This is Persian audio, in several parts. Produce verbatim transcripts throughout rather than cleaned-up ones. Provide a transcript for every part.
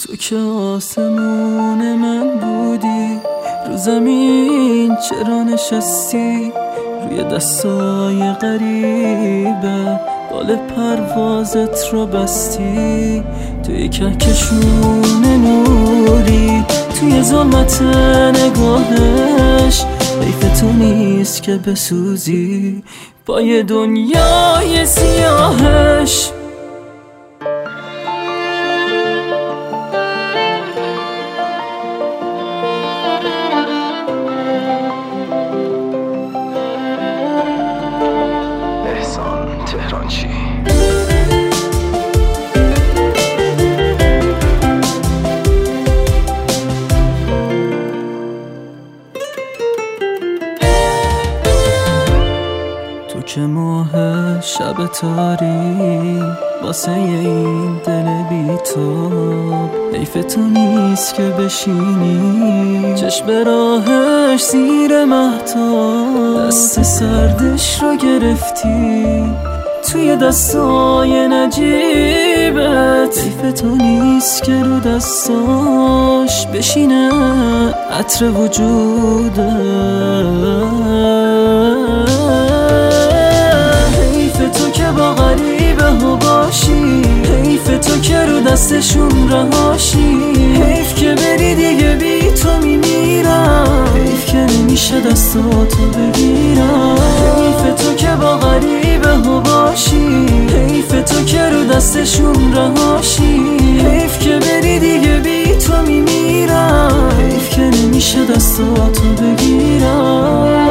تو که آسمون من بودی، رو زمین چرا نشستی؟ روی دستای غریبه بال پروازت رو بستی. توی کهکشون نوری، توی ظلمت نگاهش حیف تو نیست که بسوزی با یه دنیای سیاهش. تهرانچی تو که ماه شب تاری واسه این دل بی‌تاب، حیف تو نیست که بشینی چشم راهش زیر مهتاب. دست سردش رو گرفتی توی دستای نجیبت، حیف تو نیست که رو دستاش بشینه عطر وجودت. حیف تو که با غریبه ها باشی، حیف تو که رو دستشون رهاشی. حیف که بری دیگه بی تو میمیرم، حیف که نمیشه دستاتو بگیرم. حیف تو که با غریبه ها باشی، حیف تو که رو دستشون رهاشی. حیف که بری دیگه بی تو میمیرم، حیف که نمیشه دستاتو بگیرم.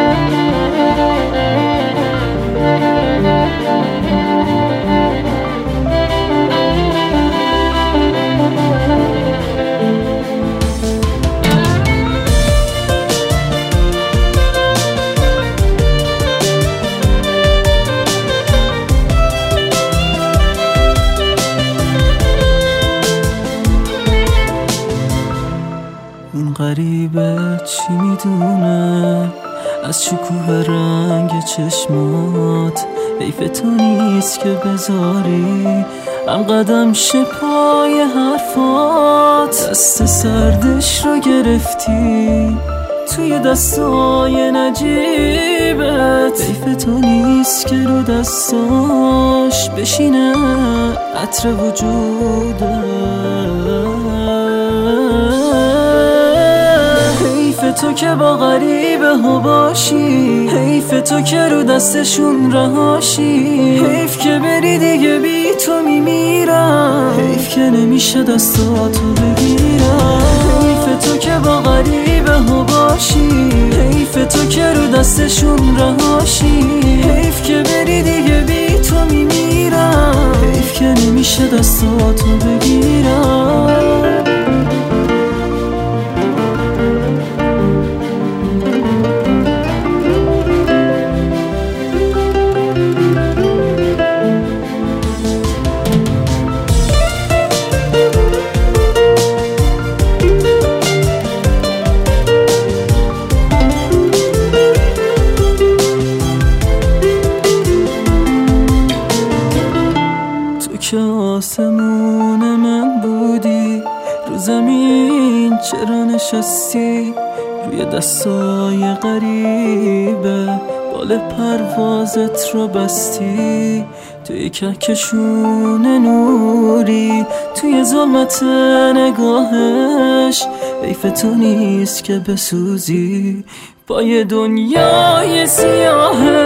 این غریبه چی میدونه از شکوه رنگ چشمات؟ حیف تو نیست که بذاری هم قدم شه پای حرفات. دست سردش رو گرفتی توی دستای نجیبت، حیف تو نیست که رو دستاش بشینه عطر وجودت. حیف تو که با غریبه ها باشی، حیف تو که رو دستشون رهاشی. حیف که بری دیگه بی تو میمیرم، حیف که نمیشه دستاتو بگیرم. حیف تو که با غریبه ها باشی، حیف تو که رو دستشون رهاشی. حیف که بری دیگه بی تو میمیرم، حیف که نمیشه دستاتو بگیرم. که آسمون من بودی، رو زمین چرا نشستی؟ روی دستای غریبه بال پروازت رو بستی. توی کهکشون نوری، توی ظلمت نگاهش حیف تو نیست که بسوزی با یه دنیای سیاهش.